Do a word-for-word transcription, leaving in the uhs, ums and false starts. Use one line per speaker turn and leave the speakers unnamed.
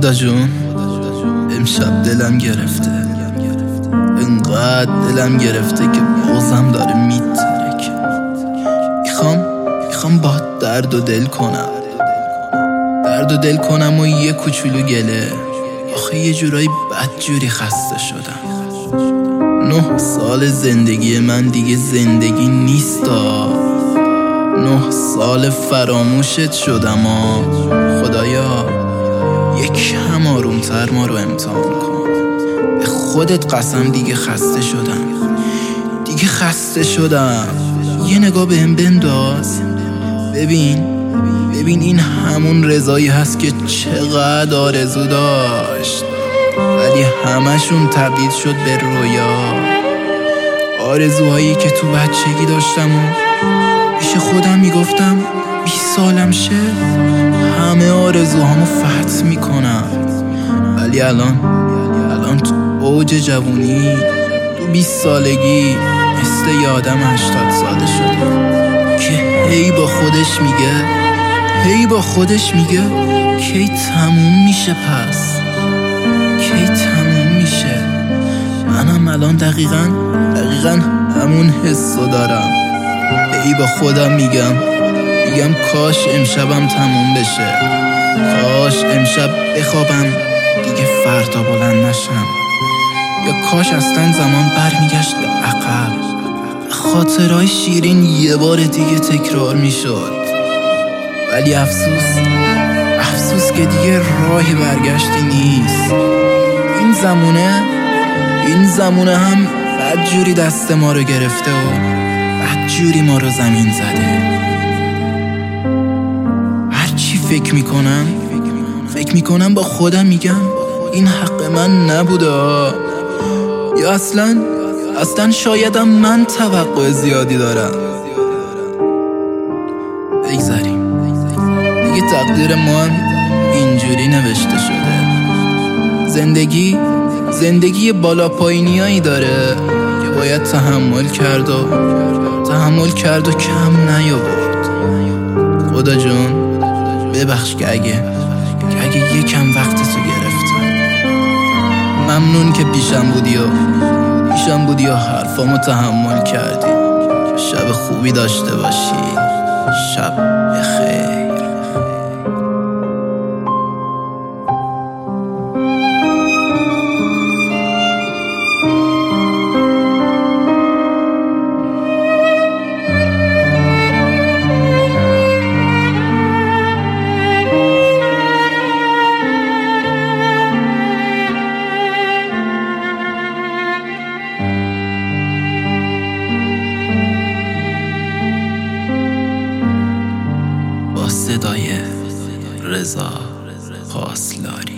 خدا جون امشب دلم گرفته، انقدر دلم گرفته که بغضم داره میترک. میخوام میخوام با درد و دل کنم، درد و دل کنم و یه کوچولو گله. آخه یه جورایی بدجوری خسته شدم. نه سال زندگی من دیگه زندگی نیستا، نه سال فراموشت شدم. آ خدایا یکم آرومتر ما رو امتحان کن. به خودت قسم دیگه خسته شدم، دیگه خسته شدم. یه نگاه بهم بنداز، ببین ببین این همون رضایی هست که چقدر آرزو داشت، ولی همشون تبدیل شد به رویا. آرزوهایی که تو بچگی داشتم و پیش خودم میگفتم بیست سالم شه همه آرزوهامو فتح میکنم، ولی الان الان تو اوج جوونی، تو بیست سالگی مثل یادم هشتاد ساله شده که هی با خودش میگه هی با خودش میگه کی تموم میشه، پس کی تموم میشه. منم الان دقیقاً دقیقاً همون حسو دارم. هی با خودم میگم میگم کاش امشبم تموم بشه، کاش امشب بخوابم دیگه فردا بلند نشم، یا کاش اصلا زمان برمیگشت به عقب، خاطرهای شیرین یه بار دیگه تکرار میشد. ولی افسوس افسوس که دیگه راهی برگشتی نیست. این زمونه این زمونه هم بدجوری دست ما رو گرفته و بدجوری ما رو زمین زده. هرچی فکر میکنم فکر میکنم با خودم میگم این حق من نبوده، یا اصلا اصلا شایدم من توقع زیادی دارم. بگذاریم دیگه، تقدیر ما هم اینجوری نوشته شده. زندگی زندگی بالا پایینیایی داره که باید تحمل کرد و تحمل کرد و کم نیاورد. خدا جون ببخش که اگه که اگه یکم وقت تو گرفتم. ممنون که پیشم بودی و پیشم بودی و حرفامو تحمل کردی. شب خوبی داشته باشی. شب بخیر. صدای رضا پاسلاری.